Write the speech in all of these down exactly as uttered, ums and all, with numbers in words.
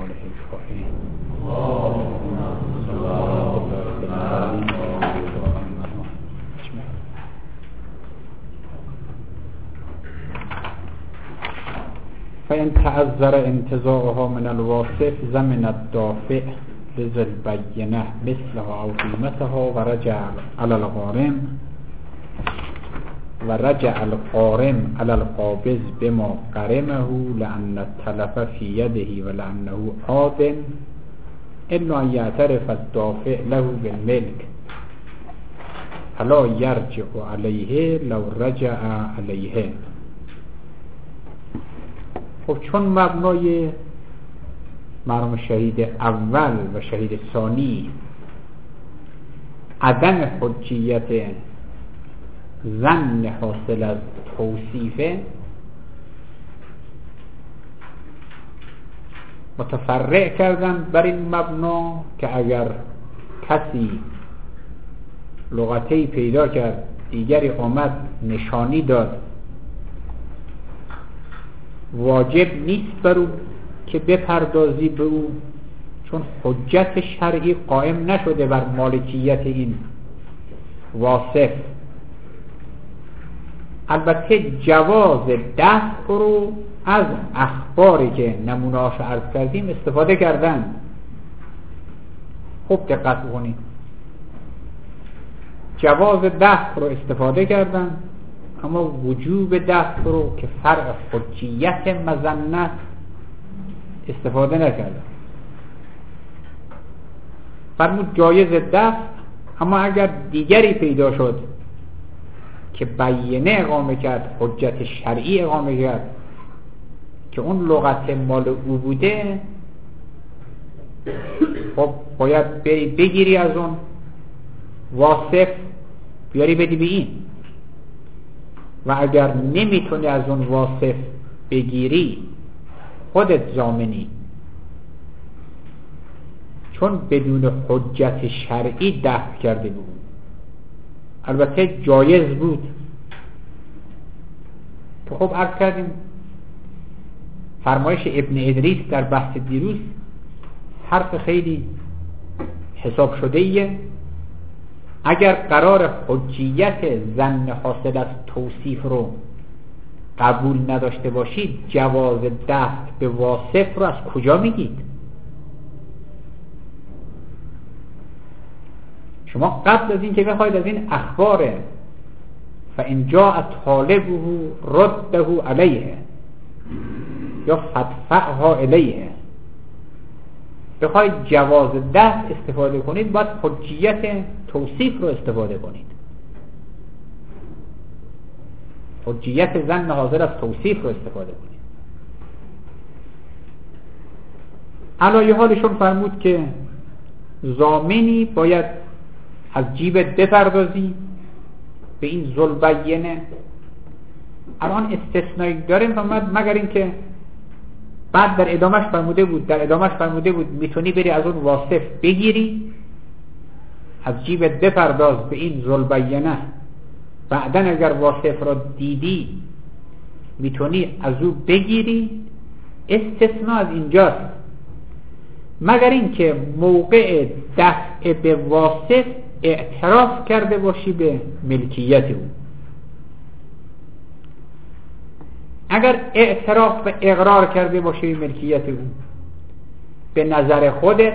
آله الفائزین. اللهم صل على فإن تعذر انتزاعها من الواصف زمن الدافع لذي البينة مثلها أو قيمتها ورجع على الغارم ورجع الغارم على القابض بما غرمه لأن التلف في يده ولأنه عاد إلا أن يعترف الدافع له بالملك فلا يرجع عليه لو رجع عليه. خب چون مبنای مرحوم شهید اول و شهید ثانی عدم حجیت ظن حاصل از توصیفه، متفرع کردن بر این مبنا که اگر کسی لغتی پیدا کرد دیگری آمد نشانی داد، واجب نیست بر او که بپردازی به او، چون حجت شرعی قائم نشده بر مالکیت این واصف. البته جواز دفع رو از اخباری که نمونه‌اش عرض کردیم استفاده کردن. خوب دقت بکنید، جواز دفع رو استفاده کردن، اما وجوب دفع رو که فرع حجیت مظنه استفاده نکردن. فرمود جایز دفع، اما اگر دیگری پیدا شد که بیینه اقامه کرد، حجت شرعی اقامه کرد که اون لغت مال او بوده، خب باید بری بگیری از اون واصف بیاری بدی به این. و اگر نمیتونی از اون واصف بگیری خودت ضامنی، چون بدون حجت شرعی دفع کرده بود. البته جایز بود که خب عرض کردیم فرمایش ابن ادریس در بحث دیروز حرف خیلی حساب شده ایه. اگر قرار حجیت ظن حاصل از توصیف رو قبول نداشته باشید، جواز دفع به واصف رو از کجا میگید؟ شما قبل از این که بخواید از این اخبار فإن جاء طالبه رده علیه یا فدفعها الیه بخواید جواز دفع استفاده کنید، باید حجیت توصیف رو استفاده کنید. حجیت ظن حاصل از توصیف رو استفاده کنید. علایه حالشون فرمود که ضامنی باید از جیبت بپردازی به این ذوالبینه. الان استثنایی داریم فرمود مگر این که بعد در ادامهش فرموده بود در ادامهش فرموده بود میتونی بری از اون واصف بگیری، از جیبت بپرداز به این ذوالبینه، بعدن اگر واصف را دیدی میتونی از او بگیری. استثناء از اینجاست، مگر این که موقع دفع به واصف اعتراف کرده باشی به ملکیت او. اگر اعتراف و اقرار کرده باشی به ملکیت او، به نظر خودت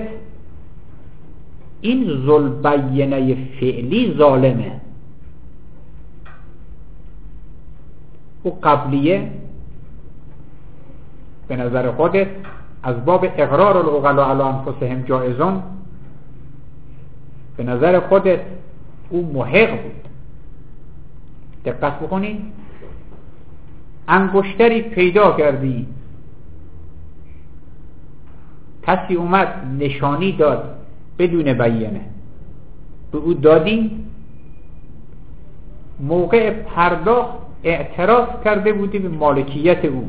این ذوالبینه فعلی ظالمه. او قبلیه به نظر خودت از باب اقرار العقلاء علی انفسهم جائزون، به نظر خودت او محق بود. دقت بکنید، انگشتری پیدا کردی، کسی اومد نشانی داد بدون بیانه، به او دادی، موقع پرداخت اعتراف کرده بودی به مالکیت او،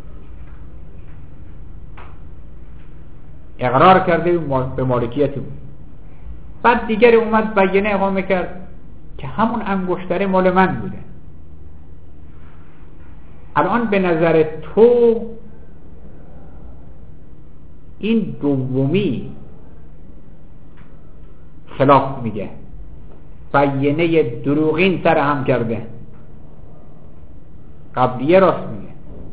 اقرار کرده به مالکیت او. بعد دیگری اومد بیانه اقامه کرد که همون انگشتر مال من بوده. الان به نظر تو این دومی خلاف میگه، بیانه دروغین سر هم کرده، قبلیه راست میگه.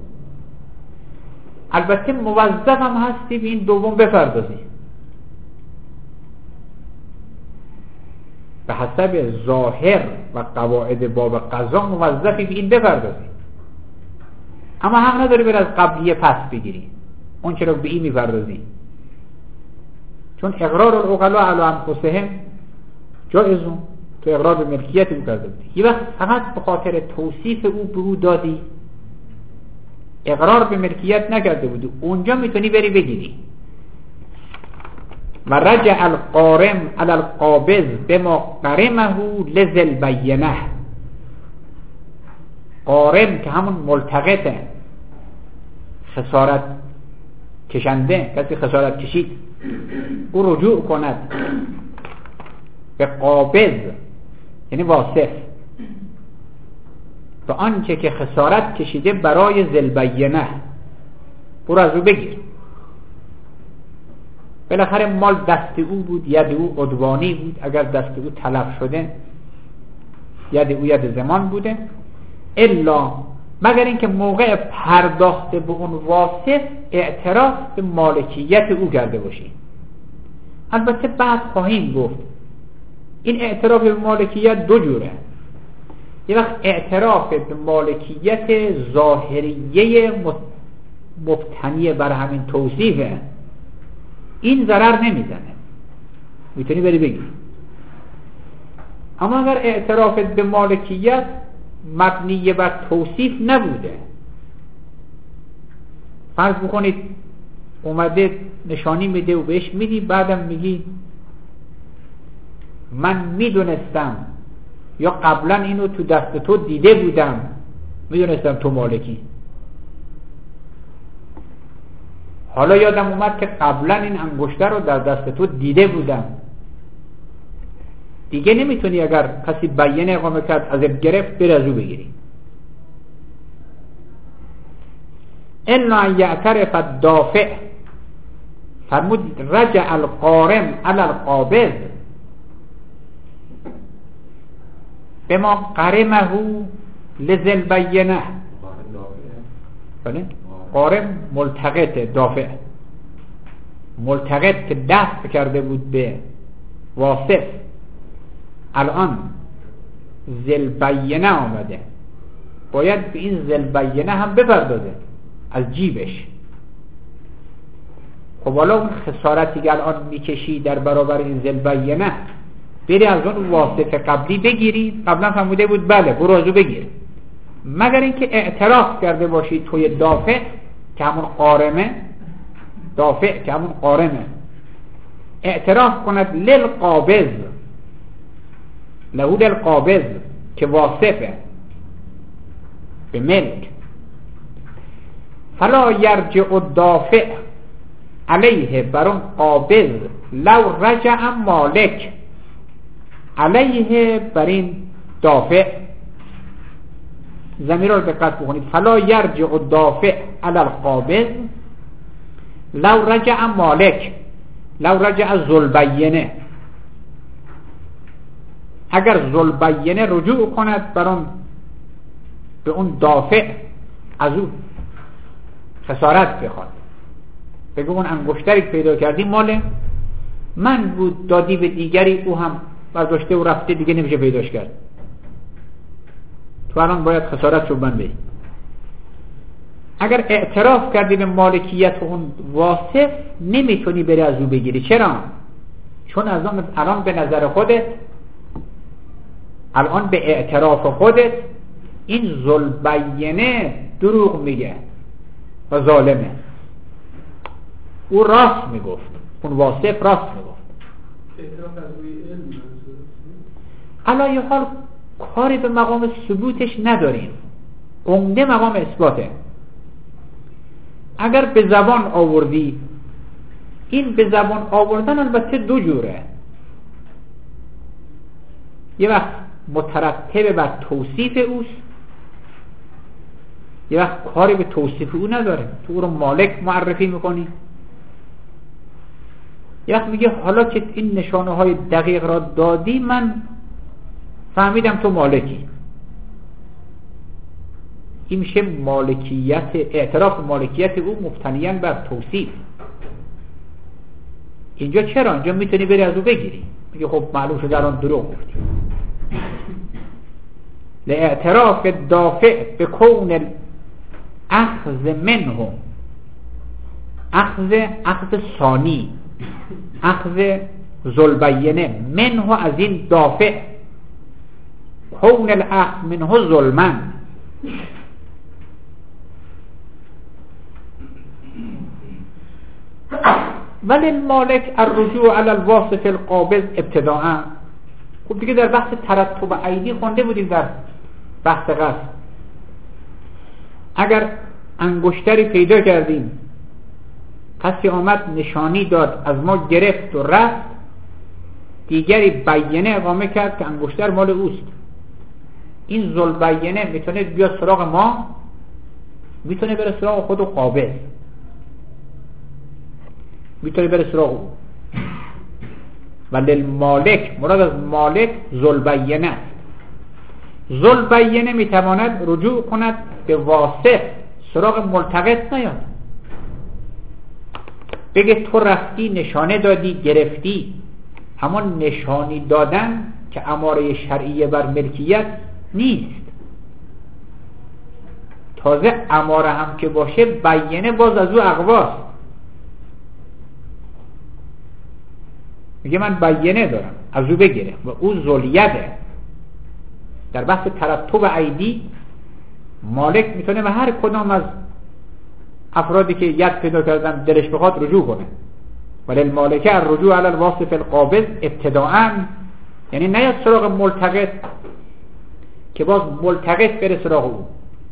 البته موظف هم هستی به این دوم بپردازی، به حسب ظاهر و قواعد باب قضا موظفی به این بپردازی، اما حق نداری بر از قبلیه پس بگیری اون چرا به این میپردازی، چون اقرار العقلاء علی انفسهم جایزون، تو اقرار به ملکیت او کرده بودی، یه وقت فقط به خاطر توصیف او به او دادی، اقرار به ملکیت نکرده بودی، اونجا میتونی بری بگیری. و رجع القارم علی القابض بما قرمه لذل بینه. قارم که همون ملتقطه، خسارت کشنده، کسی خسارت کشید، او رجوع کند به قابض یعنی واصف، به آنچه که خسارت کشیده برای ذلبینه، برو از او بگیر. بالاخره مال دست او بود، ید او عدوانی بود، اگر دست او تلف شده ید او ید زمان بوده، الا مگر اینکه موقع پرداخت به اون واصف اعتراف به مالکیت او کرده باشی. البته بعد خواهیم گفت این اعتراف به مالکیت دو جوره، یه وقت اعتراف به مالکیت ظاهریه مبتنی بر همین توصیفه، این ضرر نمیزنه، میتونی بری بگی. اما اگر اعتراف به مالکیت مبنی بر توصیف نبوده، فرض بکنید اومده نشانی میده و بهش میدی، بعدم میگی من میدونستم یا قبلا اینو تو دست تو دیده بودم، میدونستم تو مالکی، حالا یادم اومد که قبلا این انگشتر رو در دست تو دیده بودم، دیگه نمیتونی اگر کسی بیانه اقامه کرد ازت گرفت بری از او بگیری. الا ان یعترف الدافع، فرمود رجع القارم علی القابض بما قرمه لذل بینه. بله؟ قارم ملتقط، دافع ملتقط که دست کرده بود به واصف، الان ذل بینه آمده، باید به این ذل بینه هم بپردازه از جیبش. خب حالا اون خسارتی که الان میکشی در برابر این ذل بینه، بری از اون واصف قبلی بگیری، قبلا فرموده بود بله برو از اون بگیر، مگر اینکه اعتراف کرده باشی توی دافع که همون قارمه، دافع که همون قارمه اعتراف کند للقابض، لهو للقابض که واصفه به ملک، فلا یرجع الدافع علیه بر اون قابض لو رجع مالک، علیه بر این دافع ضمیر رو دقت بکنید، فلا یرجع الدافع علی القابض لو رجع مالک، لو رجع ذوالبینه، اگر ذوالبینه رجوع کند بر اون به اون دافع از اون خسارت بخواد، بگو اون انگشتری که پیدا کردی مال من بود، دادی به دیگری، او هم برداشته و رفته، دیگه نمیشه پیداش کرد، تو الان باید خسارت رو بند بید. اگر اعتراف کردی به مالکیت اون واصف، نمیتونی بری از او بگیری. چرا؟ چون از آن الان به نظر خودت، الان به اعتراف خودت این ذوالبینه دروغ میگه و ظالمه، او راست میگفت، اون واصف راست میگفت. اعتراف از روی علم علایه حال کاری به مقام ثبوتش نداریم، عمده مقام اثباته. اگر به زبان آوردی، این به زبان آوردن البته دو جوره، یه وقت مترتب بر توصیف اوست، یه وقت کاری به توصیف او نداره، تو او رو مالک معرفی میکنی، یه وقت میگه حالا که این نشانه های دقیق را دادی من فهمیدم تو مالکی. این میشه مالکیت، اعتراف مالکیت او مبتنیاً بر توصیف. اینجا چرا؟ اینجا میتونی بری از او بگیری، میگه خب معلوم شد الان دروغ گفتی. لاعتراف دافع به کون اخذ منه، اخذ اخذ ثانی، اخذ ذوالبینه منه، از این دافع، کون الاخذ منه ظلما. ولی المالک الرجوع علی الواصف القابض ابتداء. خب دیگه در بحث ترتب عینی خونده بودیم در بحث قصد. اگر انگشتری پیدا کردیم کسی آمد نشانی داد از ما گرفت و رفت، دیگری بیانه اقامه کرد که انگشتر مال اوست، این ذوالبینه میتونه بیاد سراغ ما، میتونه بره سراغ خود و قابض، میتونه بره سراغ او. ولی المالک، مراد از مالک ذوالبینه است. ذوالبینه میتواند رجوع کند به واصف، سراغ ملتقط نیاد، بگه تو رفتی نشانه دادی گرفتی. اما نشانی دادن که اماره شرعیه بر ملکیت نیست. تازه اماره هم که باشه بیانه باز از او اقواست. میگه من بیانه دارم از او بگیره و او ذولیده. در بحث ترتب عیدی مالک میتونه به هر کدام از افرادی که ید پیدا کردن دلش بخواد رجوع کنه. ولی المالکه الرجوع علی الواصف القابض ابتداء، یعنی نیاد سراغ ملتقط که باز ملتقط بره سراغ او،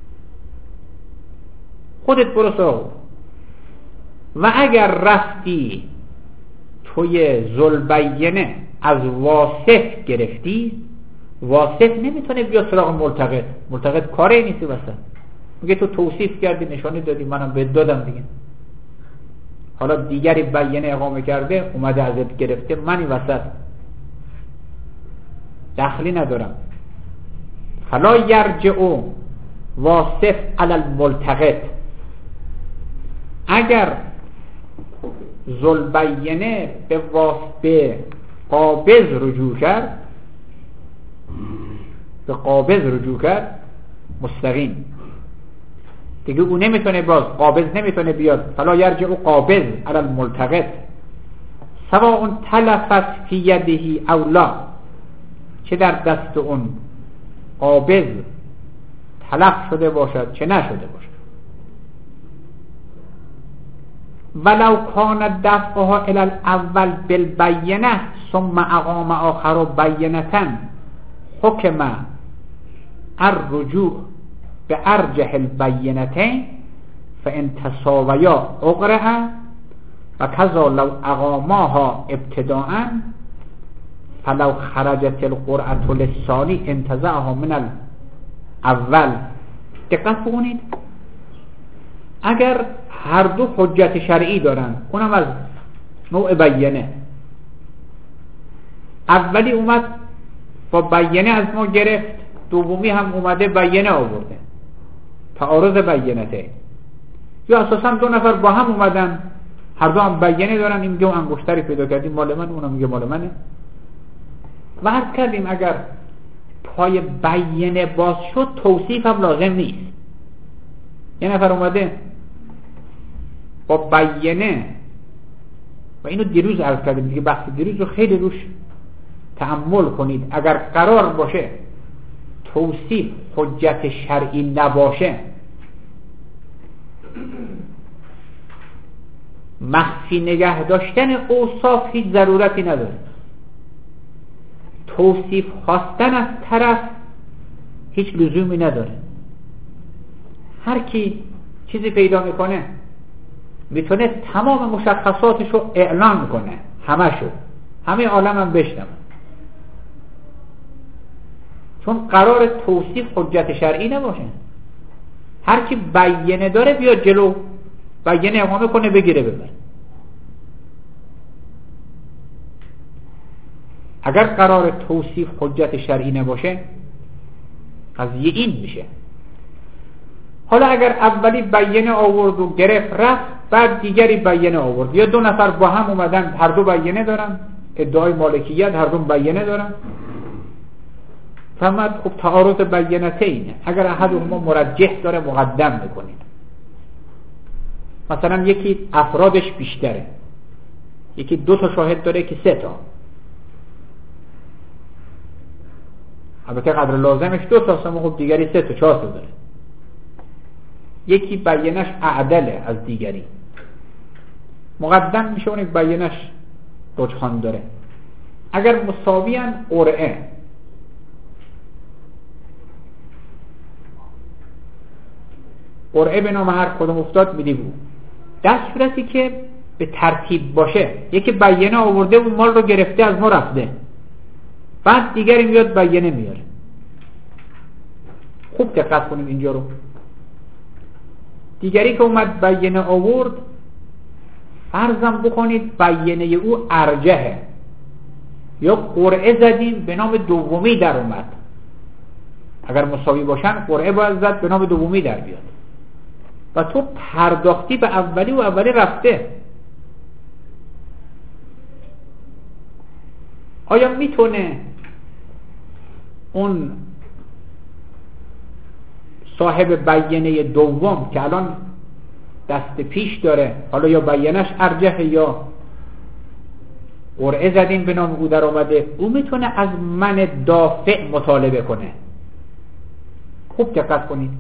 خودت برو سراغ او. و اگر رفتی توی ذوالبینه از واصف گرفتی، واصف نمیتونه بیا سراغ ملتقط. ملتقط کاری نیستی واسه، میگه تو توصیف کردی نشانی دادی منم بهت دادم دیگه، حالا دیگری بیانه اقامه کرده اومده ازت گرفته، منی وسط دخلی ندارم. فلا یرجع واصف علی الملتقط. اگر ذوالبینه به واصف قابض رجوع کرد، به قابض رجوع کرد مستقیم دیگه او نمیتونه، باز قابض نمیتونه بیاد. فلا یرجع قابض علی الملتقط سواء تلفت فی یده او لا، چه در دست اون قابض تلف شده باشد چه نشده باشد. ولو کان دفعها الی الاول بالبینه ثم اقام آخر بینة حکم الرجوع به ارجح البینتین فان تساویا اقرأ و کذا لو اقاماها ابتداء فلو خرجت القرعة للثانی انتزعها من الاول. دقت بکنید، اگر هر دو حجت شرعی دارن، اونم از نوع بیانه، اولی اومد با بیانه از ما گرفت، دومی هم اومده بیانه آورده، تعارض بیانته، یا اساسا دو نفر با هم اومدن هر دو هم بیانه دارن، این میگه انگشتری پیدا کردیم مال من، اونم میگه مال منه. و عرض کردیم اگر پای بیانه باز شد توصیف هم لازم نیست. یه نفر اومده با بیانه، و اینو دیروز عرض کردیم دیگه، بحث دیروز رو خیلی روش تأمل کنید. اگر قرار باشه توصیف حجت شرعی نباشه، مخفی نگه داشتن اوصاف هیچ ضرورتی نداره. توصیف خواستن از طرف هیچ لزومی نداره. هر کی چیزی پیدا میکنه میتونه تمام مشخصاتشو اعلام کنه، همشو، همه عالم هم بشنم، چون قرار توصیف حجت شرعی نباشه. هر کی بیانه داره بیاد جلو، بیانه اقامه کنه، بگیره ببر. اگر قرار توصیف حجت شرعی نباشه قضیه این میشه. حالا اگر اولی بیانه آورد و گرفت رفت، بعد دیگری بیانه آورد، یا دو نفر با هم اومدن هر دو بیانه دارن، ادعای مالکیت، هر دو بیانه دارن، فهمت خب تعارض بیانتینه، اگر احدهما مرجح داره مقدم میکنید. مثلا یکی افرادش بیشتره، یکی دو تا شاهد داره که سه تا، البته قدر لازمش دو تا، خب دیگری سه تا چهار تا داره. یکی بیانش اعدله از دیگری، مقدم میشه اون یک بیانش رجحان داره. اگر مساویان قرعه، قرعه به نام هر کدوم افتاد میدی بود، در صورتی که به ترتیب باشه، یکی بیانه آورده و مال رو گرفته از ما رفته، بعد دیگری میاد بیانه میاره. خوب دقت کنید اینجا رو. دیگری که اومد بیانه آورد، فرضم بکنید بیانه او ارجحه، یا قرعه زدیم به نام دومی در اومد. اگر مساوی باشن قرعه باید زد به نام دومی در بیاد، و تو پرداختی به اولی و اولی رفته. آیا میتونه اون صاحب بیانه دوم که الان دست پیش داره، حالا یا بیانش ارجحه یا قرعه زدیم به نام او در آمده، او میتونه از من دافع مطالبه کنه؟ خوب دقت کنید.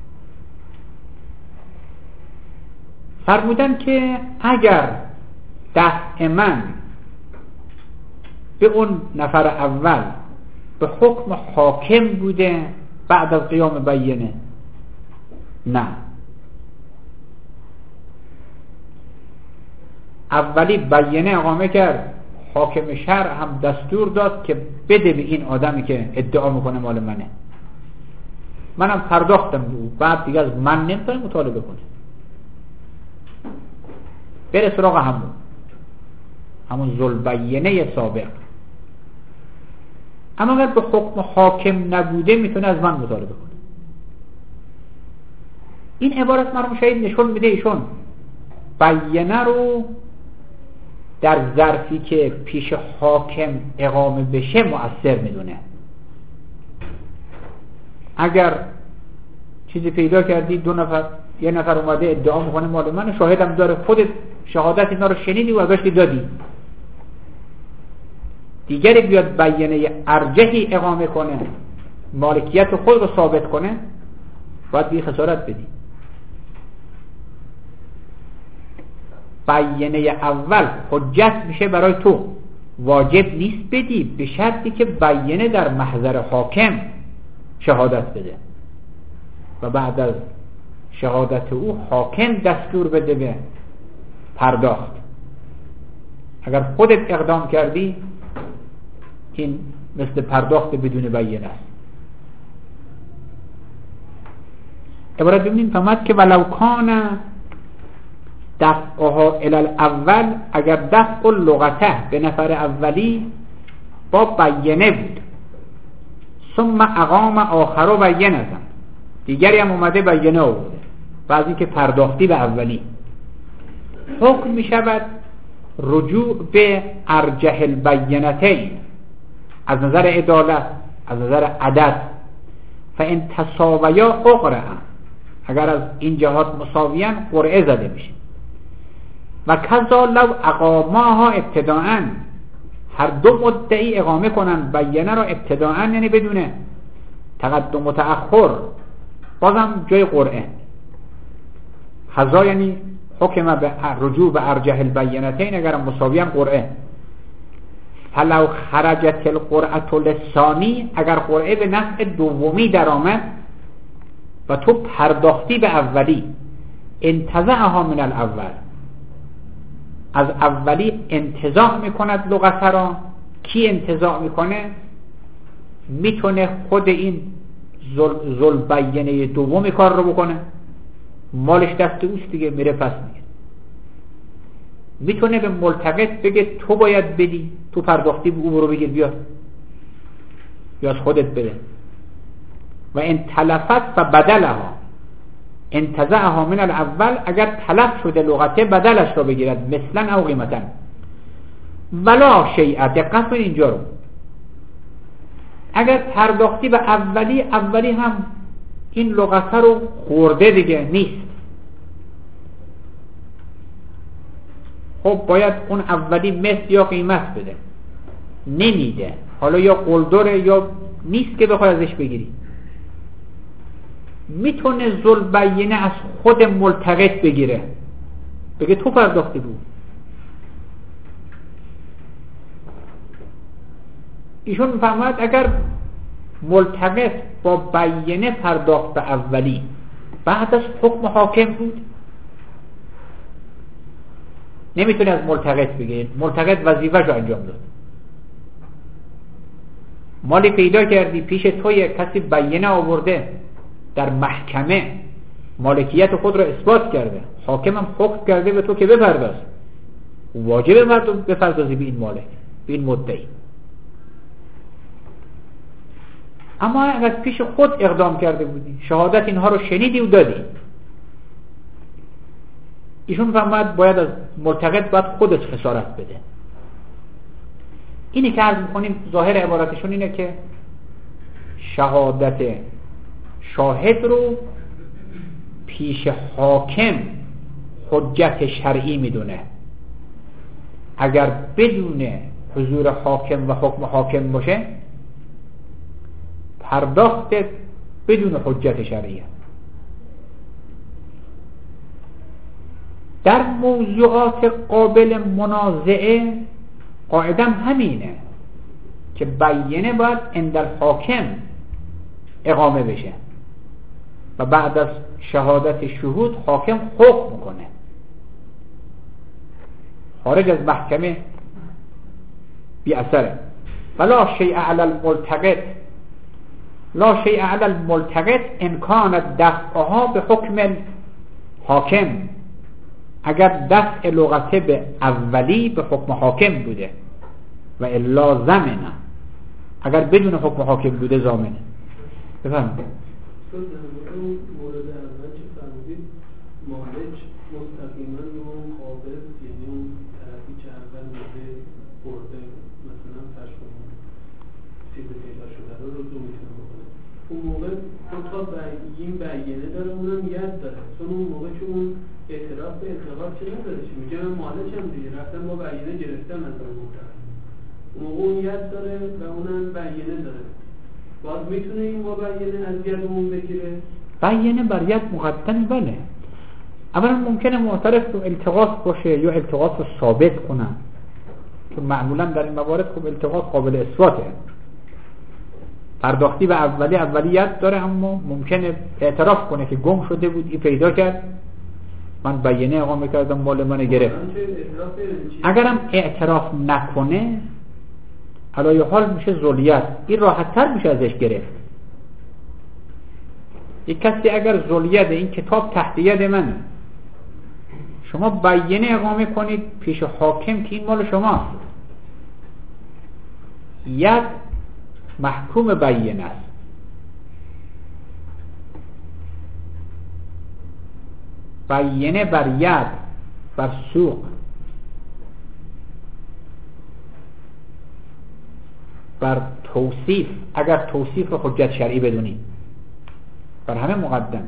فرمودن که اگر دفع من به اون نفر اول به حکم حاکم بوده بعد از قیام بیانه، نه، اولی بیانه اقامه کرد، حاکم شهر هم دستور داد که بده به این آدمی که ادعا میکنه مال منه، منم پرداختم به او، بعد دیگه از من نمیتونه مطالبه کنه، بره سراغ همون همون ذوالبینه سابق. اما اگر به حکم حاکم نبوده میتونه از من مطالبه کنه. این عبارت مرحوم شهید نشون میده ایشون بیانه رو در ظرفی که پیش حاکم اقامه بشه مؤثر میدونه. اگر چیزی پیدا کردی، دو نفر یه نفر اومده ادعا میکنه مال من، شاهدم داره، خودت شهادت اینا رو شنیدی و ازش دادی، دیگری بیاد بیانه ارجحی اقامه کنه، مالکیت خود رو ثابت کنه، باید بی خسارت بدی. بیانه اول حجت میشه برای تو، واجب نیست بدی، به شرطی که بیانه در محضر حاکم شهادت بده و بعد از شهادت او حاکم دستور بده به پرداخت. اگر خودت اقدام کردی این مثل پرداخت بدون بیانه است. عبارت ببینیم فهمت که ولو کان دفعها الاول، اگر دفع لغته به نفر اولی با بیانه بود، ثم اقام آخر و بیانه، دیگری هم اومده بیانه آورده، بعضی که پرداختی به اولی، حکم می شود رجوع به ارجح البینتین از نظر عدالت، از نظر عدد. فان تساویا اقرع، اگر از این جهات مساویان قرعه زده میشه. و کذا لو اقاماها ابتداءً، هر دو مدعی اقامه کنن بیانه را ابتداءً، یعنی بدون تقدم و تأخر، بازم جای قرعه. خذا یعنی حکم به رجوع به ارجح البینتین، اگر مساویان قرعه. فلو خرجت القرعه للثانی، اگر قرعه به نفع دومی در آمد و تو پرداختی به اولی، انتزعها من الاول، از اولی انتزاع میکند لغت را. کی انتزاع میکنه؟ میتونه خود این ذوالبینه دومی کار رو بکنه، مالش دست اوست دیگه، میره پس میگه. میتونه به ملتقط بگه تو باید بدی، تو پرداختی بگو برو بگیر بیار یا از خودت بده. و ان تلفت فبدلها انتزعها من الاول، اگر تلف شده لغته بدلش رو بگیرد، مثلا او قیمتا. ولا شیء، دقت کنید اینجا رو، اگر پرداختی به اولی، اولی هم این لغته رو خورده دیگه نیست، خب باید اون اولی مثل یا قیمت بده، نمیده، حالا یا قلدره یا نیست که بخوای ازش بگیری. میتونه ذوالبینه از خود ملتقط بگیره، بگه تو پرداختی بود. ایشون میفرماید اگر ملتقط با بینه پرداخت به اولی، بعد از حکم حاکم بود، نمیتونه از ملتقط بگیره، ملتقط وظیفه‌ش رو انجام داد. مالی پیدا کردی پیش توی کسی بینه آورده، در محکمه مالکیت خود را اثبات کرده، حاکم هم حکم کرده به تو که بپرداز، واجبه مردم بپردازی به این مالک، به این مدعی. اما اگر پیش خود اقدام کرده بودی، شهادت اینها رو شنیدی و دادی، ایشون فهمد باید از ملتقط باید خودش خسارت بده. اینی که عرض میکنیم ظاهر عبارتشون اینه که شهادت شاهد رو پیش حاکم حجت شرعی میدونه. اگر بدون حضور حاکم و حکم حاکم باشه، پرداخت بدون حجت شرعیه. در موضوعات قابل منازعه قاعدم همینه که بینه باید عند الحاکم اقامه بشه و بعد از شهادت شهود حاکم حکم کنه، خارج از محکمه بی اثره. ولا شیء علی الملتقط، لا شیء علی الملتقط ان کانت دفعها به حکم حاکم، اگر دفع لغته به اولی به حکم حاکم بوده، و الا زمنه، اگر بدون حکم حاکم بوده زامنه. بفرمایید. اون مورد اول که فرمودید مالک مستقیما به اون قابل، یعنی اون طرفی که اول میده برده مثلا تشکر چیز پیدا شده رو رجوع میتونه بکنه، اون موقع اون تا این بیانه داره، اونم ید داره، چون اون موقع که اون اعتراف به اعتقاد چه نداره، چی میگه من مالکم دیگه، رفتم با بیانه گرفتم از اون موقع، اون موقع اون ید داره و اونم بیانه داره، باز میتونه این مبینه از یدمون بگیره. بیانه بر ید مقدم، بله. اولا ممکنه معترف رو التقاط باشه یا التقاط رو ثابت کنن، چون معمولا در این موارد خب التقاط قابل اثباته. پرداختی به اولی اولیت داره، اما ممکنه اعتراف کنه که گم شده بود، این پیدا کرد، من بیانه اقامه کردم، مال من گرفت. اگرم اعتراف نکنه علای حال میشه ذلیت، این راحت تر میشه ازش گرفت. یک کسی اگر ذلیت، این کتاب تحت ید منه، شما بیانه اقامه کنید پیش حاکم که این مال شماست، ید محکوم بیانه است، بیانه بر ید بر سوق بر توصیف، اگر توصیف رو حجت شرعی بدونید، بر همه مقدمه.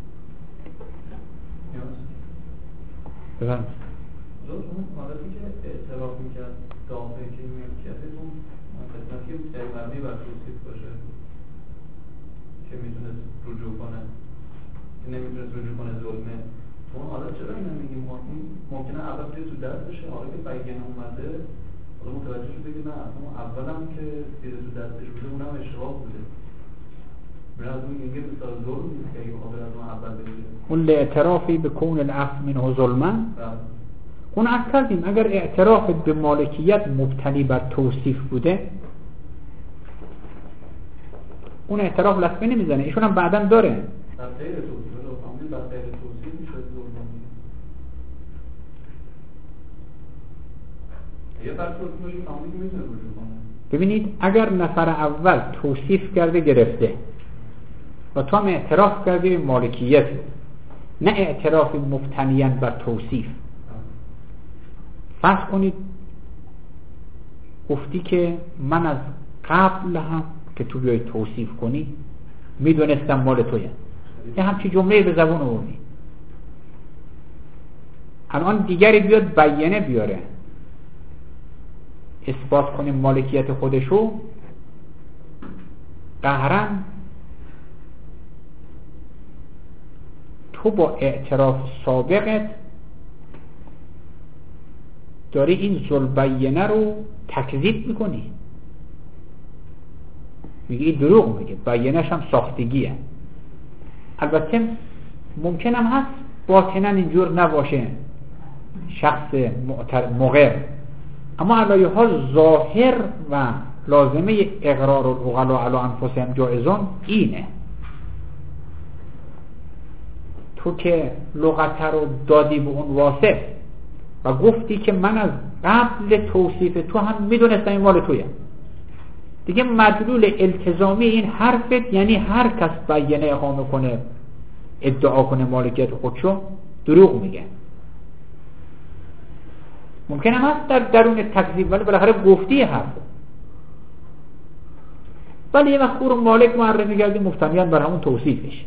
بفرمایید. اون حالتی که اعتراف میکرد دافعه که میکرد اون خدمتی که مبنی بر توصیف باشه که میتونست رجوع کنه، که نمیتونست رجوع کنه ظلمه، اون حالت چرا اینو میگیم؟ ممکنه اول توی تو دست بشه، حالا که بیانه اومده حالا متوجه شده که نه، اصلا اول هم که دیر تو دستش بوده اونم اشتباه بوده، برای از اون اینگه بسیار ظلم نیست که اگه قابل از اون اول بگیره. اون اعترافی به کون العفو منه ظلمن، اون عرض کردیم اگر اعتراف به مالکیت مبتنی بر توصیف بوده، اون اعتراف لطفه نمیزنه، ایشون هم بعدم داره. در غیر توصیف، در غیر توصیف میشه ظلم. یه فرض کنید تمامی میتونه رجوع کنه. ببینید اگر نفر اول توصیف کرده گرفته و تو هم اعتراف کردی به مالکیت، نه اعتراف مبتنیاً بر توصیف. فرض کنید گفتی که من از قبل هم که تو بیای توصیف کنی میدونستم مال تویه، یه همچی جمله به زبون آوردی. الان دیگری بیاد بیانه بیاره اثبات کنه مالکیت خودشو، قهرن تو با اعتراف سابقت داری این ذوالبینه رو تکذیب میکنی، میگی این دروغ میگه، بیانش هم ساختگیه. البته ممکن هم هست باطنا اینجور نباشه شخص مقر، اما علایه حال ظاهر و لازمه اقرار العقلاء علی انفسهم جائزون اینه. تو که لغت رو دادی به اون واصف و گفتی که من از قبل توصیف تو هم میدونستم این مال تویه، دیگه مدلول التزامی این حرفت یعنی هر کس بیانه اقامه کنه ادعا کنه مالکیت خودشو دروغ میگه. ممکنه هست در درون تکذیب، ولی بالاخره گفتی حرف، ولی یه وقت خور مالک معرفی کردی مفتنیان بر همون توصیفش،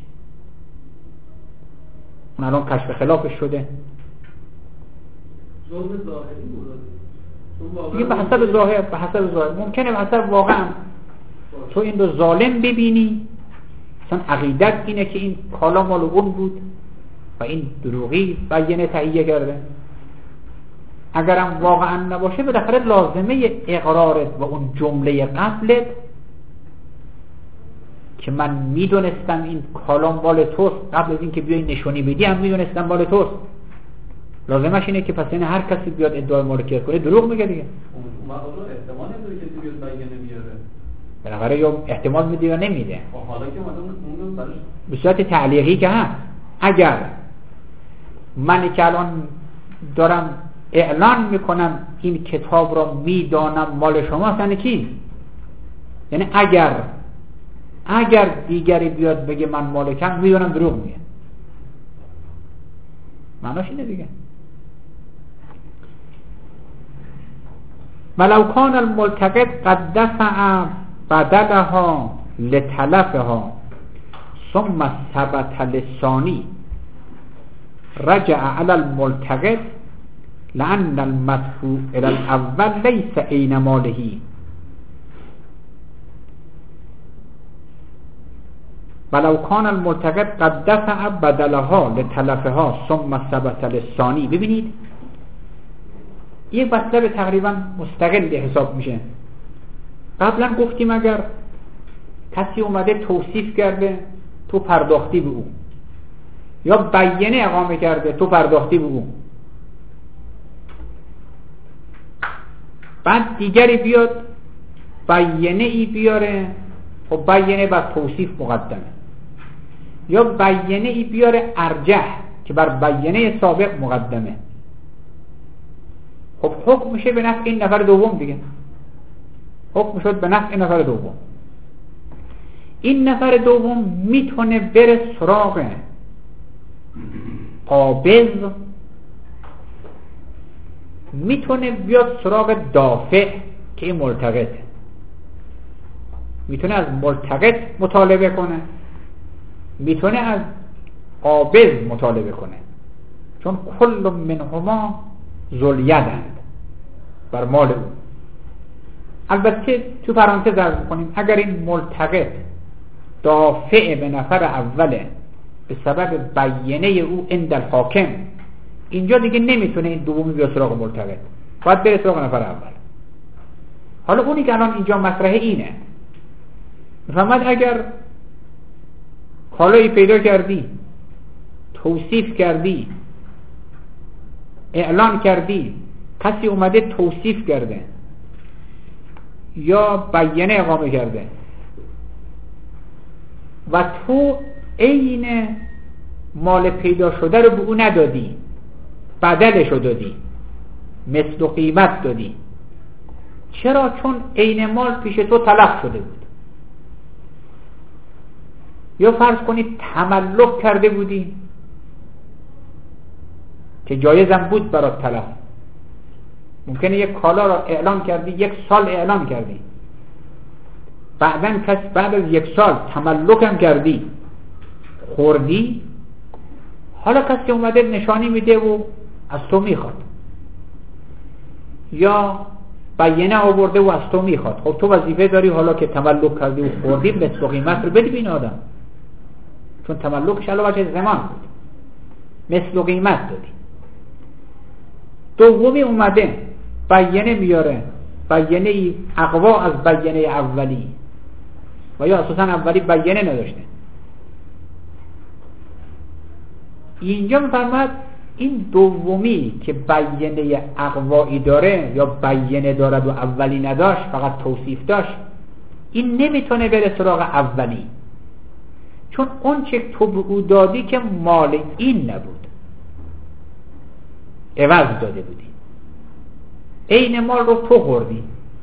اون الان کشف خلافش شده. ظلم ظاهری مراده دیگه به حسب ظاهر، به حسب ظاهر ممکنه به حسب واقعا تو این رو ظالم ببینی، مثلا عقیدت اینه که این کالا مال اون بود و این دروغی بیانه تهیه کرده. اگرم واقعا نباشه بالاخره لازمه اقرارت و اون جمله قبلت که من میدونستم این کالا مال توست، قبل از این که بیای نشونی بدی هم میدونستم مال توست، لازمش اینه که پس این هر کسی بیاد ادعای مالکیت کنه دروغ میگه دیگه. اون موقع احتمال نداره کسی بیاد بیانه بیاره، بالاخره یا احتمال میده یا نمیده. حالا که مثلا اون برش به صورت تعلیقی که هست، اگر من که الان دارم اعلان میکنم این کتاب را میدانم مال شما هستن کی، یعنی اگر اگر دیگری بیاد بگه من مالکم میدونم دروغ میگه، معناش اینه دیگه. ولو کان الملتقط قد دفع بدلها لتلفها ثم ثبت للثانی رجع على الملتقط لأن المدفوع إلى الأول ليس عين ماله. ولو كان الملتقط قد دفع بدلها لتلفها ثم ثبت للثانی. ببینید یک مطلب تقریبا مستقل حساب میشه. قبلا گفتیم اگر کسی اومده توصیف کرده تو پرداختی به او، یا بیانه اقامه کرده تو پرداختی به او، بعد دیگری بیاد بیانه ای بیاره، خب بیانه بر توصیف مقدمه، یا بیانه ای بیاره ارجح که بر بیانه سابق مقدمه، خب حکم میشه به نفع این نفر دوم دیگه، حکم شد به نفع این نفر دوم. این نفر دوم میتونه بره سراغ قابض، میتونه بیاد سراغ دافع که این ملتقطه، میتونه از ملتقط مطالبه کنه، میتونه از قابض مطالبه کنه، چون کل منهما ذواليدند بر مال او. البته تو پرانتز عرض می‌کنیم اگر این ملتقط دافع به نفر اوله به سبب بیانه او عند الحاکم، اینجا دیگه نمیتونه این دومی بیاد سراغ ملتقط، باید بره سراغ نفر اول. حالا اونی که الان اینجا مطرحه اینه، میفهمد اگر کالایی پیدا کردی، توصیف کردی، اعلان کردی، کسی اومده توصیف کرده یا بیانه اقامه کرده و تو عین مال پیدا شده رو به او ندادی، بدلش رو دادی، مثل و قیمت دادی، چرا؟ چون عین مال پیش تو تلف شده بود. یا فرض کنید تملک کرده بودی که جایزم بود برات تلف. ممکنه یک کالا را اعلان کردی، یک سال اعلان کردی، بعدن کس بعد از یک سال تملکم کردی، خوردی، حالا کسی اومده نشانی میده و از تو میخواد، یا بیانه آورده و از تو میخواد. خب تو وظیفه داری حالا که تملک کردی و خوردی مثل قیمت رو بدی به این آدم، چون تملکش علاوه بر زمان بود، مثل قیمت دادی. دومی اومده بیانه میاره، بیانه ای اقوا از بیانه اولی، و یا اساسا اولی بیانه نداشته. اینجا میفرماید این دومی که بیانه اقوایی داره یا بیانه دارد و اولی نداشت، فقط توصیف داشت، این نمیتونه بره سراغ اولی، چون اون چه تو به او دادی که مال این نبود، عوض داده بودی، عین مال رو تو خوردی.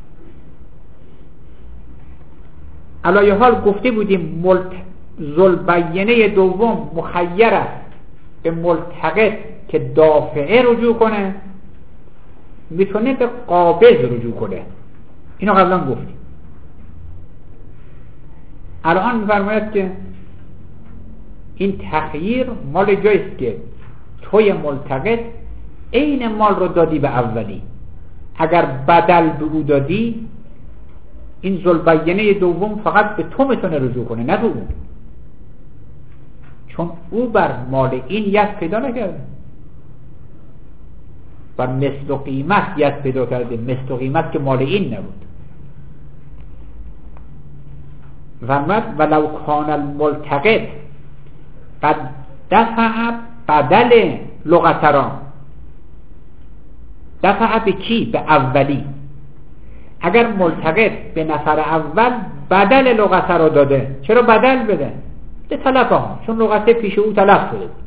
علایه حال گفته بودیم ملت ذل بیانه دوم مخیر است به ملتقط که دافعه رجوع کنه، میتونه به قابض رجوع کنه. اینو قبلا گفتیم. الان میفرماید که این تخییر مال جایست که توی ملتقط عین مال رو دادی به اولی، اگر بدل به او دادی این ذوالبینه دوم فقط به تو میتونه رجوع کنه، نه به اون، چون او بر مال این ید پیدا نکرده، بر مثل و قیمت ید پیدا کرده، مثل و قیمت که مال این نبود. فرمود ولو کان الملتقط قد دفع بدل لغتران. دفع به کی؟ به اولی. اگر ملتقط به نفر اول بدل لغت را داده، چرا بدل بده؟ به تلف ها، چون لغت پیش او تلف شده بود.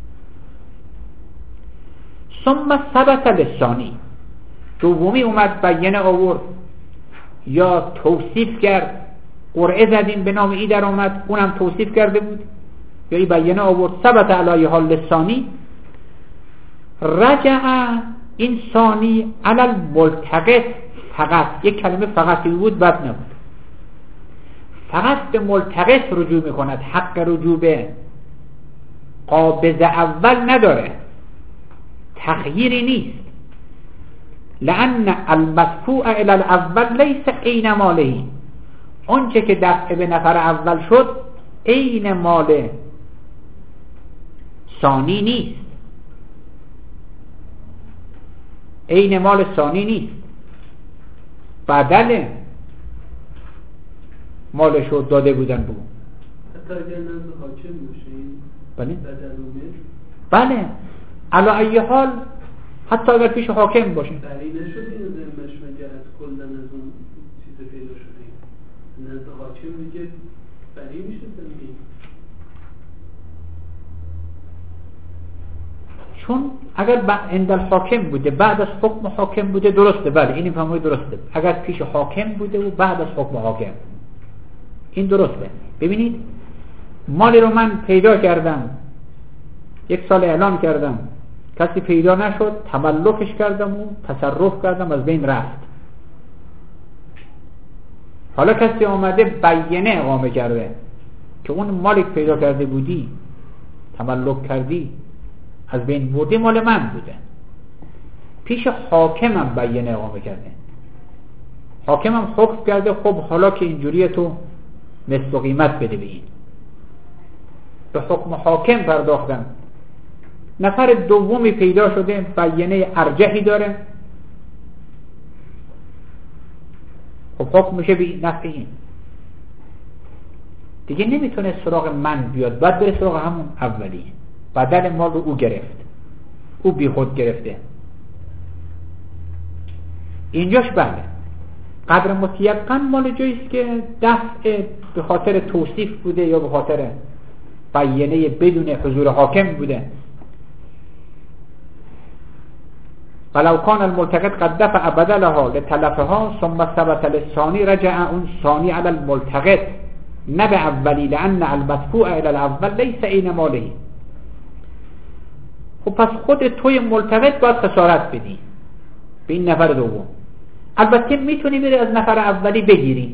ثم ثبت للثانی، دومی اومد بیانه آورد یا توصیف کرد، قرعه زدیم به نام ای در آمد، اونم توصیف کرده بود یا ای بیانه آورد، ثبت علی حال للثانی، رجع این ثانی علی الملتقط فقط، یک کلمه فقط بود بد نبود، فقط به ملتقط رجوع میکند، حق رجوع به قابض اول نداره، تخییری نیست. لأن المدفوع الى الاول لیس عین ماله، اونچه که دفع به نفر اول شد عین مال ثانی نیست، عین مال ثانی نیست، بدل مالش رو داده بودن بگو. حتی اگر نزد حاکم باشیم بله بله علا ای حال، حتی اگر پیش حاکم باشه بری نشد این ذمش مگه از کلن از اون چیز پیدا شده، نزد حاکم میگه بری میشه زمین، چون اگر عند الحاکم بوده بعد از حکم حاکم بوده درسته، بله این فهمید درسته. اگر پیش حاکم بوده و بعد از حکم حاکم، این درسته. ببینید مالی رو من پیدا کردم، یک سال اعلان کردم، کسی پیدا نشد، تملکش کردم و تصرف کردم، از بین رفت. حالا کسی آمده بیانه اقامه کرده که اون مالی پیدا کرده بودی، تملک کردی، از بین بردی، مال من بوده. پیش حاکمم بیانه اقامه کرده، حاکمم حکم کرده خب حالا که اینجوریه تو مثل قیمت بده به این، به حکم حاکم پرداختم. نفر دومی پیدا شده، بیانه ارجحی داره، خب حکم میشه به نفع این، دیگه نمیتونه سراغ من بیاد، باید بره سراغ همون اولی. بدل مال رو او گرفت، او بی خود گرفته. اینجاش بله قدر متیقن مال جاییست که دفع به خاطر توصیف بوده یا به خاطر بیانه بدون حضور حاکم بوده. ولو کان الملتقط قد دفع بدلها لتلفها ثم ثبت للثانی رجع اون ثانی علی الملتقط نه به اولی لان المدفوع الى الاول لیس عین ماله. خب پس خود توی ملتقط باید خسارت بدی به این نفر دوم. البته میتونی بری از نفر اولی بگیری،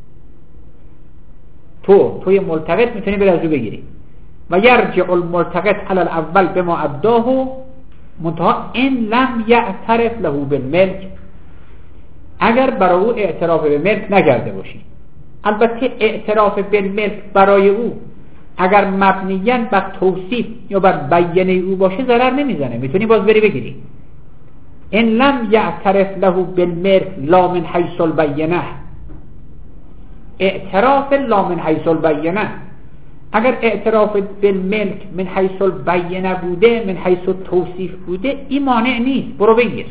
تو توی ملتقط میتونی بری از او بگیری. و یرجع الملتقط علی الاول بما اداه منتها ان لم یعترف له بالملک، اگر برای او اعتراف به ملک نکرده باشی. البته اعتراف بالملک برای او اگر مبنیاً بر توصیف یا بر بیانه او باشه ضرر نمیزنه، میتونی باز بری بگیری. ان لم یعترف له بالملک لا من حیث البینه، اعتراف لا من حیث البینه، اگر اعتراف بالملک من حیث البینه بوده، من حیث توصیف بوده، این مانع نیست، برو بگیر،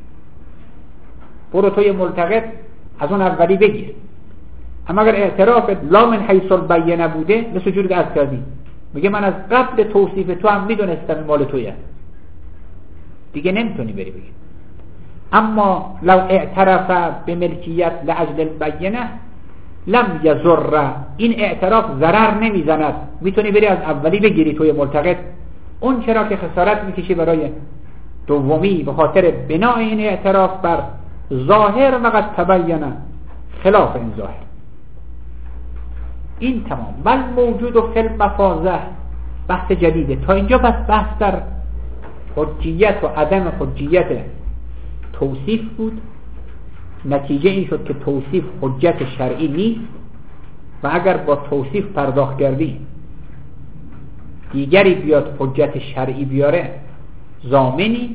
برو توی ملتقط از اون اولی بگیر. اما اگر اعتراف لا من حیث البینه بوده، مثل جوری که از کردی میگه من از قبل توصیف تو هم میدونستم مال تویه، دیگه نمیتونی بری بگی. اما لو اعترف به ملکیت لاجل البینه لم یضر، این اعتراف ضرر نمیزند، میتونی بری از اولی بگیری توی ملتقط. اون چرا که خسارت میکشی برای دومی به خاطر بناء این اعتراف بر ظاهر و قد تبینه خلاف این ظاهر. این تمام. بل موجود و فی المفازه بحث جدیده. تا اینجا بس بحث در حجیت و عدم حجیت توصیف بود. نتیجه این شد که توصیف حجت شرعی نیست و اگر با توصیف پرداخت کردی دیگری بیاد حجت شرعی بیاره ضامنی.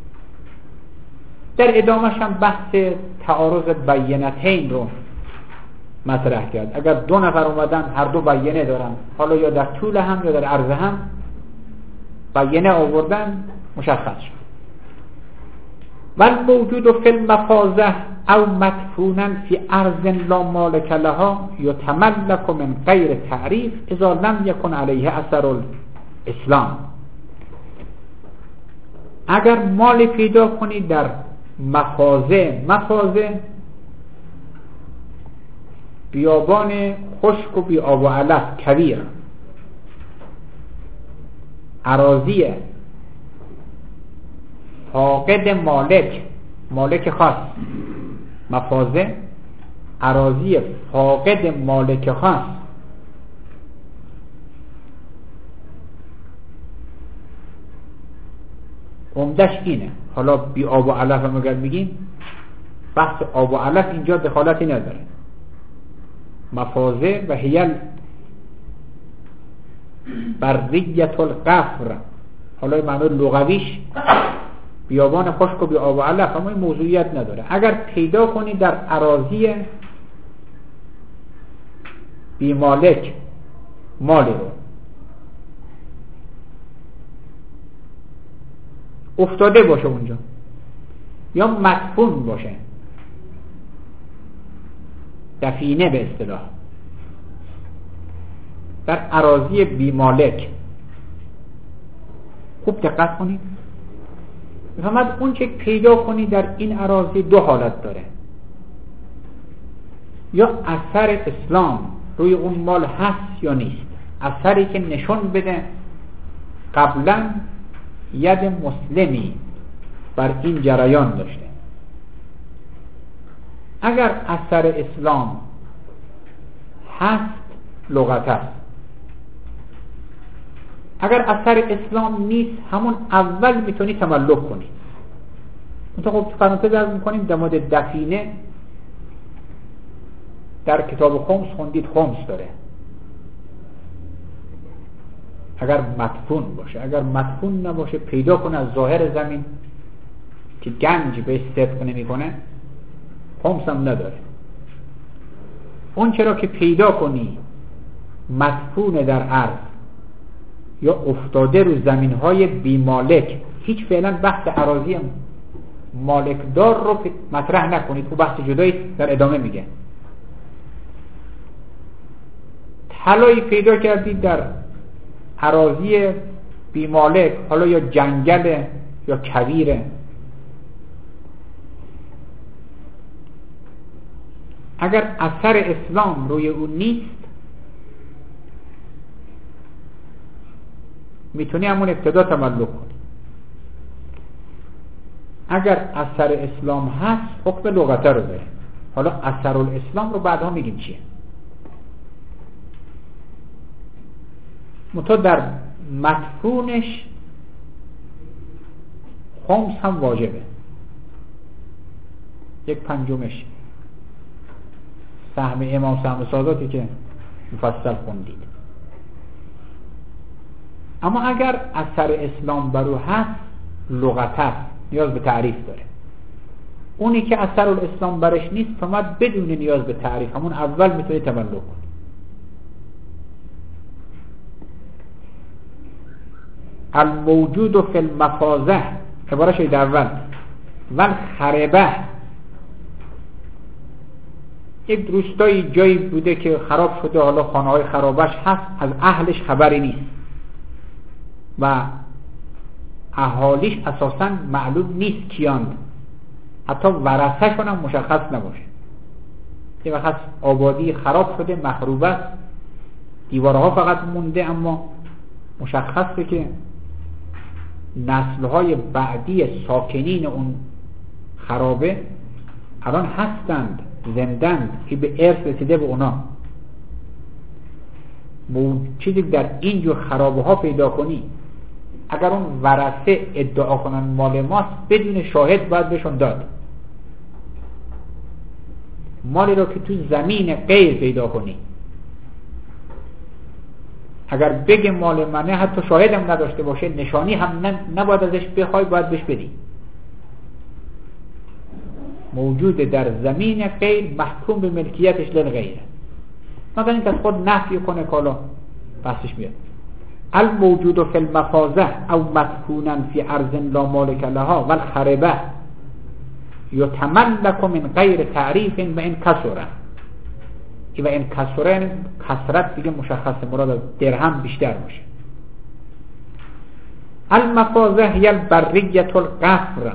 در ادامهش هم بحث تعارض بینتین رو مطرح کرد. اگر دو نفر اومدن هر دو بیانه دارن، حالا یا در طول هم یا در عرض هم بیانه آوردن، مشخص شد. والموجود فی المفازه او مدفونا فی ارض لا مالک لها یتملک من غیر تعریف اذا لم یکن علیه اثر الاسلام. اگر مال پیدا کنی در مفازه، مفازه بیابان خشک و بی آب و علف کویر، اراضی فاقد مالک، مالک خاص، مفازه اراضی فاقد مالک خاص، عمدش اینه. حالا بی آب و علف هم اگر میگیم بحث آب و علف اینجا دخالتی نداره. مفازه و هیل بریت القفر، حالا معنی لغویش بیابان خشک و بی آب و علف، اما این موضوعیت نداره. اگر پیدا کنی در اراضی بی مالک مالی رو، افتاده باشه اونجا یا مدفون باشه، دفینه به اصطلاح، در اراضی بی مالک، خوب دقت کنید. میفهمد اون چه پیدا کنی در این اراضی دو حالت داره: یا اثر اسلام روی اون مال هست یا نیست، اثری که نشون بده قبلا ید مسلمی بر این جریان داشته. اگر اثر اسلام هست لغت است، اگر اثر اسلام نیست همون اول میتونی تملک کنی. منطقه خب تو پرانتز عرض میکنیم در مورد دفینه در کتاب خمس خوندید، خمس داره اگر مدفون باشه. اگر مدفون نباشه پیدا کنه از ظاهر زمین که گنج به صدق نمی کنه، خمس هم نداره. اون چرا که پیدا کنی مدفون در ارض یا افتاده رو زمین های بی مالک، هیچ فعلا بحث اراضی مالکدار رو مطرح نکنید، او بحث جدایی در ادامه میگه. طلایی پیدا کردید در اراضی بی مالک، حالا یا جنگل یا کویره، اگر اثر اسلام روی اون نیست میتونی همون ابتدا تملک کنی. اگر اثر اسلام هست حکم لغته رو داره. حالا اثر الاسلام رو بعدها میگیم چیه. متا در مدفونش خمس هم واجبه، یک پنجمش سهم امام سهم ساداتی که مفصل خوندید. اما اگر اثر اسلام برو هست لغت هست، نیاز به تعریف داره. اونی که اثر الاسلام برش نیست فقط بدون نیاز به تعریف همون اول میتونه تملک کنه. الموجود فی المفازه عباره شد اول ول خربه، یک روستایی جایی بوده که خراب شده، حالا خانه‌های خرابش هست، از اهلش خبری نیست و اهالیش اساساً معلوم نیست کیاند، حتی ورثه شون هم مشخص نباشه. یه وقت آبادی خراب شده، مخروب است، دیوارها فقط مونده، اما مشخصه که نسل‌های بعدی ساکنین اون خرابه الان هستند، زندند، که به ارث رسیده به اونا. چیزی در اینجور خرابه ها پیدا کنی، اگر اون ورثه ادعا کنن مال ماست، بدون شاهد باید بهشون داد. مالی رو که تو زمین غیر پیدا کنی، اگر بگه مال منه، حتی شاهد هم نداشته باشه، نشانی هم نباید ازش بخوای، باید بهش بدی. موجود در زمین غیر محکوم به ملکیتش للغیره، مگر اینکه از خود نفی کنه کالا بحثش میاد. الموجود فی المفازه او مسکونا فی ارض لا مالک لها والخربه یتملک من غیر تعریف و این کسره. و این کسره کسرت دیگه مشخص، مراد درهم بیشتر باشه. المفازه هی البریت القفر،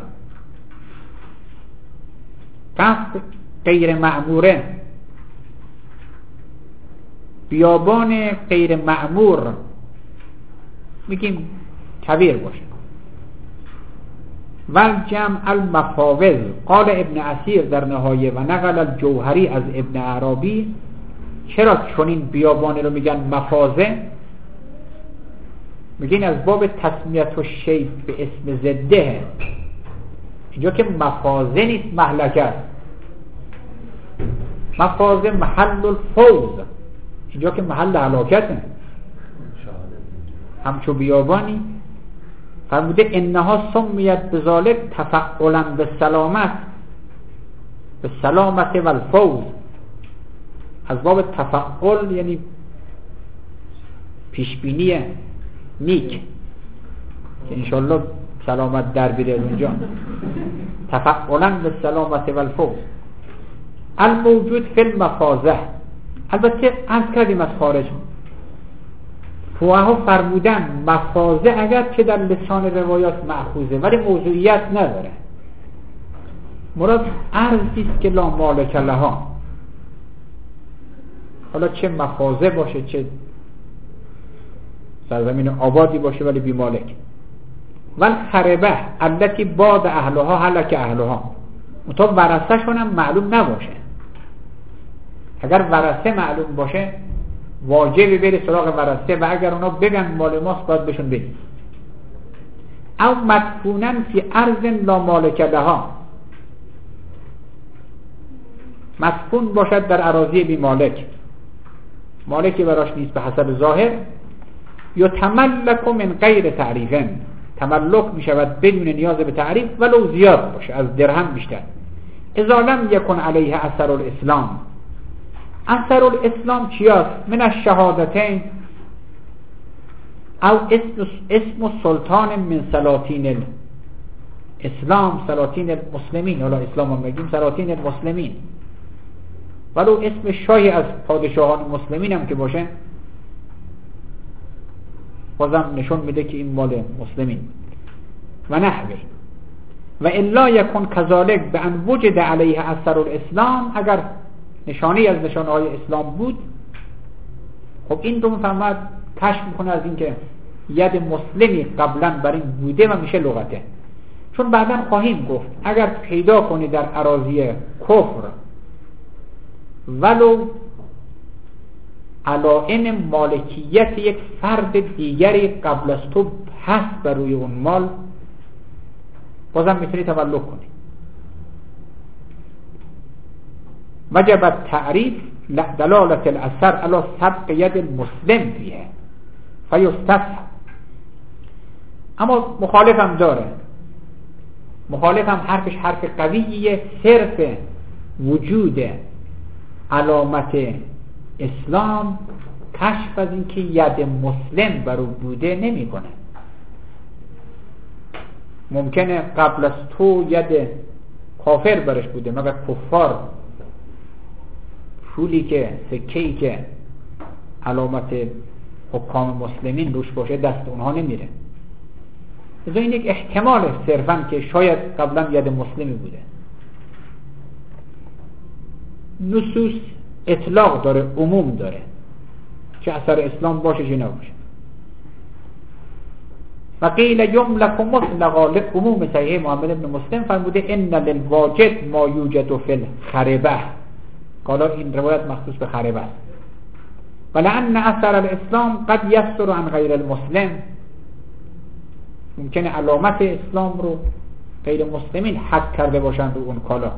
قفر غیر معموره، بیابان غیر معمور میگیم کویر باشه. والجمع المفاوز، قال ابن اسیر در نهایه و نقل الجوهری از ابن عربی. چرا چنین بیابانی رو میگن مفازه؟ میگین از باب تسمیت و شیء به اسم زده. اینجا که مفازه نیست، مهلکه است. مفازه محل الفوز، اینجا که محل هلاکته. همچو بیابانی فرموده انها سمیت بذالک تفعلا به سلامت، به سلامت و الفوز. از باب تفعل یعنی پیشبینی نیک که انشالله سلامت در بیره اونجا. تفعلا به سلامت و الفوز. الموجود فی المفازه، البته از کردیم از خارج فوها فرمودن مفازه اگر که در لسان روایات مأخوذه ولی موضوعیت نداره. مراد ارضیست که لا مالک لها، حالا چه مفازه باشه چه سرزمین آبادی باشه ولی بی مالک. ول خربه التي باد اهلها هلك اهلها، منتها ورثه شون هم معلوم نباشه. اگر ورثه معلوم باشه واجبه بری سراغ ورثه و اگر اونا بگن مال ماست باید بهشون بدی. او مدفونن فی ارض لا مالک لها، مدفون باشد در اراضی بی مالک، مالکی براش نیست به حسب ظاهر. یا تملک من غیر تعریفن، تملک می شود بدون نیاز به تعریف ولو زیاد باشه، از درهم بیشتر. اذا لم یکن علیه اثر الاسلام، اثر الاسلام چیاست؟ من الشهادتین او اسم, اسم سلطان من سلاطین الاسلام، سلاطین المسلمین، حالا اسلام هم بگیم سلاطین المسلمین، ولو اسم شاهی از پادشاهان مسلمین هم که باشه بازم نشون میده که این مال مسلمین و نحوه. و الا یکن کذالک به ان وجد علیه اثر الاسلام، اگر نشانی از نشانه های اسلام بود، خب این رو میفهمد کشف میکنه از این که ید مسلمی قبلا بر این بوده و میشه لغته. چون بعدا خواهیم گفت اگر پیدا کنی در اراضی کفر ولو علائم مالکیت یک فرد دیگری قبل از تو هست بر روی اون مال، بازم میتونی تملک کنی. وجب التعریف دلالت الاثر علی سبق ید المسلم فیه فیستفهم. اما مخالفم داره، مخالفم حرفش حرف قویه، صرف وجود علامت اسلام کشف از این که ید مسلم برو بوده نمی کنه. ممکنه قبل از تو ید کافر برش بوده، مگر کفار پولی که سکه‌ای که علامت حکام مسلمین روش باشه دست اونها نمیره. از این یک احتمال صرفاً که شاید قبلا ید مسلمی بوده. نصوص اطلاق داره، عموم داره، چه اثر اسلام باشه چه نباشه. و قیل یملک مطلقا لعموم صحیح محمد بن مسلم فرموده ان للواجد ما یوجد فی الخربه. حالا این روایت مخصوص به خربه است. ولأن اثر الاسلام قد یستر عن غیر المسلم، ممکنه علامت اسلام رو غیر مسلمین حد کرده باشند رو اون کالا.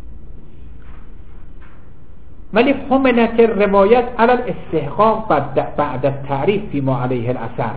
ولی حملت الروایت علی الاستحقاق بعد التعریف فيما علیه الاثر.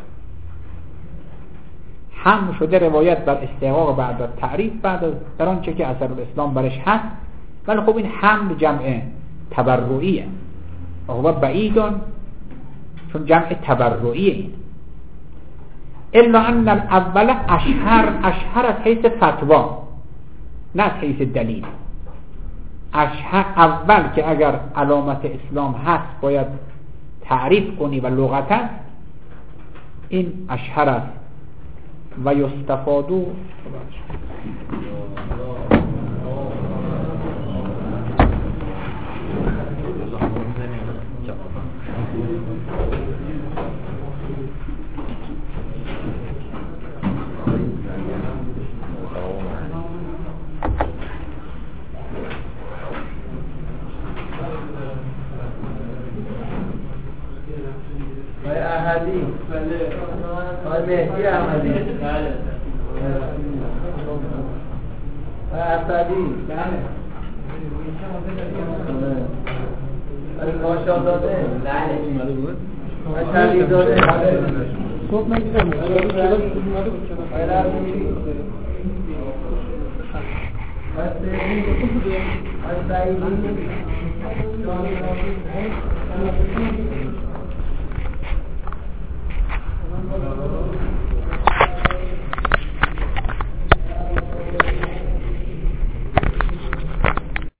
هم شده روایت بر استحقاق بعد التعریف، بعد از در آنچه که اثر الاسلام برش هست. ولی خب این حمل جمع تبرعیه و هو بعیدون، چون جمع تبرعیه این. الا ان الاول اشهر اشهر از حیث فتوا نه از حیث دلیل. اشهر اول که اگر علامت اسلام هست باید تعریف کنی و لغت است، این اشهر است. و یستفادو احدی آقای مهدی احمدی بله و اسدی بله آقای کاشان داده بله اومده بود و شبیه داده صبح نگیرم آقای رفتی و سیدی و سعیدی